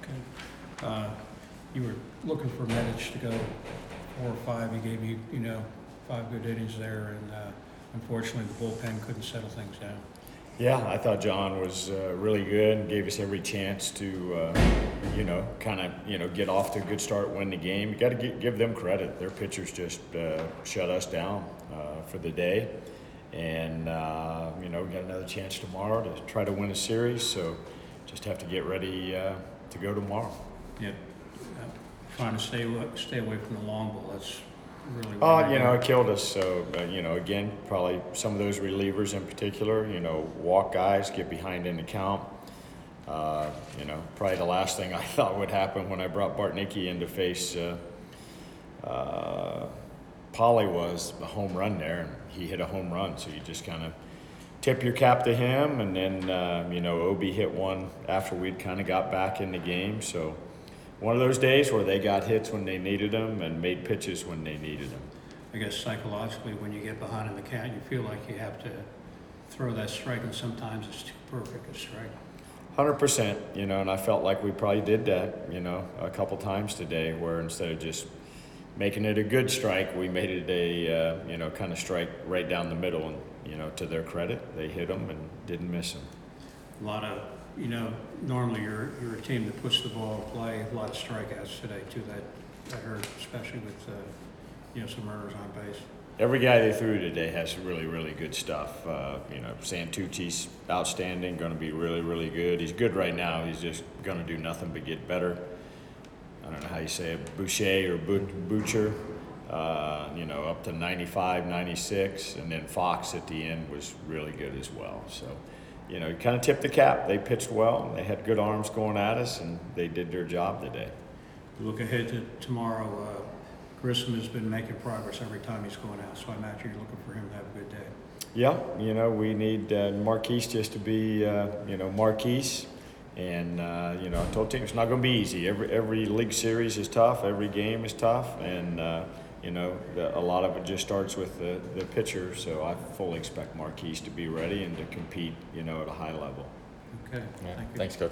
Okay. You were looking for Medich to go 4 or 5. He gave you, 5 good innings there, and unfortunately the bullpen couldn't settle things down. Yeah, I thought John was really good and gave us every chance to, get off to a good start, win the game. You got to give them credit. Their pitchers just shut us down for the day. And, we got another chance tomorrow to try to win a series. So just have to get ready to go tomorrow. Yep. Trying to stay away from the long ball. That's really It killed us. So, again, probably some of those relievers in particular, walk guys, get behind in the count. Probably the last thing I thought would happen when I brought Bartnicki in to face Polly was the home run there, and he hit a home run. So you just kind of tip your cap to him, and then, Obi hit one after we'd kind of got back in the game. So one of those days where they got hits when they needed them and made pitches when they needed them. I guess psychologically, when you get behind in the count, you feel like you have to throw that strike, and sometimes it's too perfect a strike. 100%, and I felt like we probably did that, a couple times today, where instead of just making it a good strike, we made it a, kind of strike right down the middle. And, to their credit, they hit them and didn't miss them. A lot of, normally you're a team that puts the ball in play. A lot of strikeouts today too. That hurt, especially with some runners on base. Every guy they threw today has really, really good stuff. Santucci's outstanding, going to be really, really good. He's good right now. He's just going to do nothing but get better. I don't know how you say it, Boucher or Butcher, up to 95, 96. And then Fox at the end was really good as well. So, kind of tipped the cap. They pitched well. They had good arms going at us, and they did their job today. Look ahead to tomorrow. Grissom has been making progress every time he's going out, so I imagine you're looking for him to have a good day. Yeah, we need Marquise just to be, Marquise. And, I told the team it's not going to be easy. Every league series is tough. Every game is tough. And, a lot of it just starts with the pitcher. So I fully expect Marquise to be ready and to compete, at a high level. Okay, Yeah. thank you. Thanks, Coach.